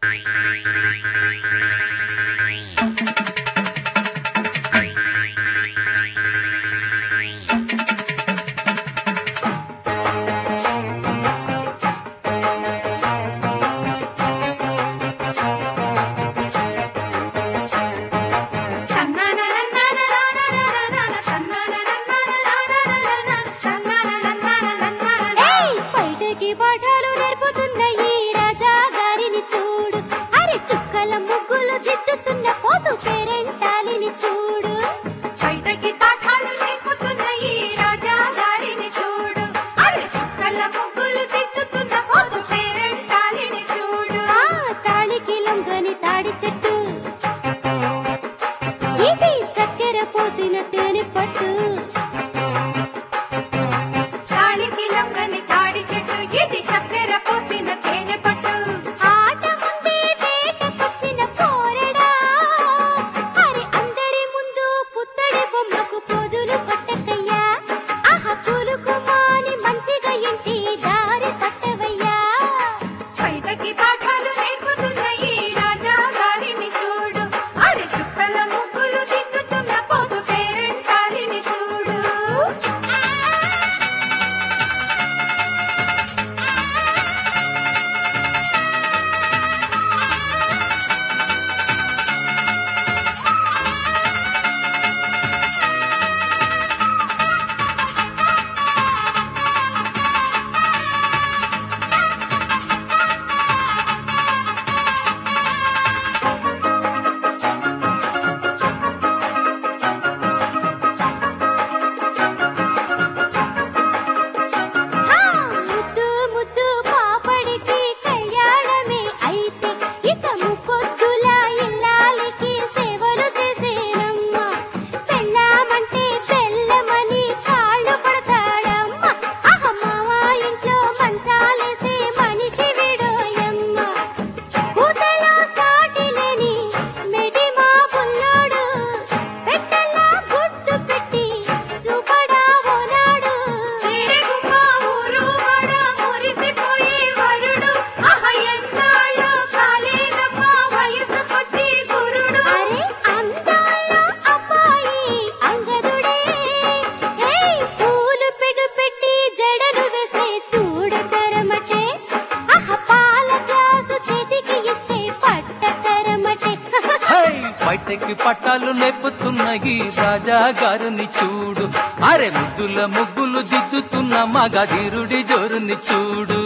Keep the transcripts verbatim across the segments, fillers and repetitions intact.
బయటకి పట్టాలు నేర్పుతున్న ఈ రాజా గారిని చూడు, అరే ముద్దుల ముగ్గులు దిద్దుతున్న మగధీరుడి జోరుని చూడు.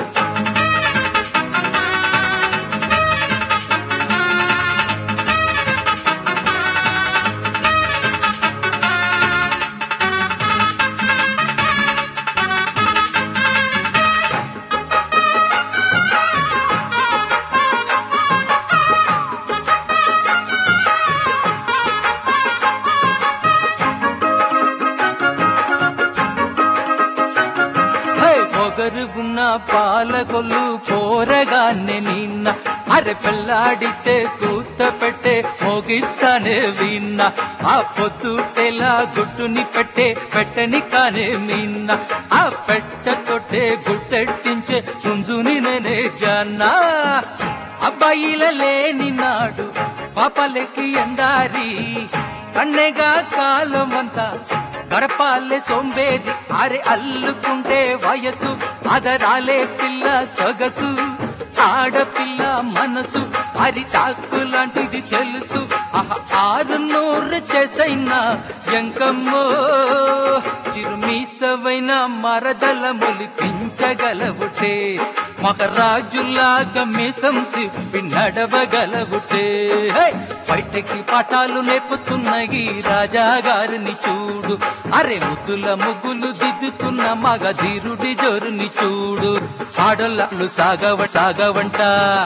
పొగరుగున్న పాలకొల్లు పోరగానే నిన్న, అరె పెళ్ళాడితే కూత పెట్టే మోగిస్తానే విన్న, ఆ పొద్దుటెలా గుట్టుని పెట్టే పెట్టని కానే మిన్న, ఆ పెట్ట కొట్టే గుట్టెట్టించే గుంజుని నేనే జన్నా. అబ్బాయిల లేని నాడు పాపలకి ఎందారి, కన్నెగా కాలమంతా గడపాలే సోంబేది, అరే అల్లుకుంటే వయసు అదరాలే పిల్ల సొగసు, ఆడపిల్ల మనసు అరి తాకు లాంటిది తెలుసు. ఆరు నూరు చేసైనా ఎంకమ్మో, చిరుమీసవైన మరదల మొలిపించగలవుటే, మగరాజులాగా మీసం తిప్పి నడవగలవుటే. బయటకి పాఠాలు నేర్పుతున్న ఈ రాజా గారిని చూడు, అరే ముద్దుల ముగ్గులు దిద్దుతున్న మగధీరుడి జోరుని చూడు. ఆడోళ్ళు సాగవ సాగవంట,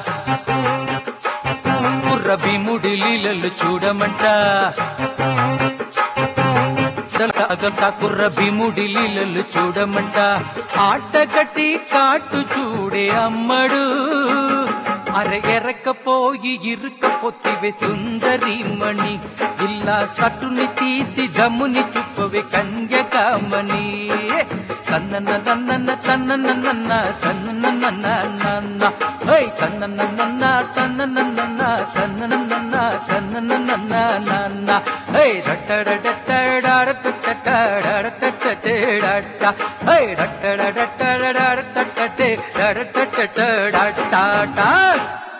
కుర్ర భీముడి లీలలు చూడమంట, కుర్ర భీముడి లీలలు చూడమంట. ఆటగట్టి కాటు చూడే అమ్మడు, అరె ఎరకపోయి ఇరుకపోతివే సుందరిమణి, ఇలా సటుని తీసి జమ్ముని చుప్పవే కన్యకామణి. తన్నన్న నన్నన్న తన్నన్న నన్న తన్నన్న నన్న నన్న హే తన్నన్న నన్న తన్నన్న నన్న తన్నన్న నన్న తన్నన్న నన్న నన్న హే రట్టడడట్టడారట్టడడట్టడడట్టడట్ట హే రట్టడడట్టడారట్టడడట్టడట్ట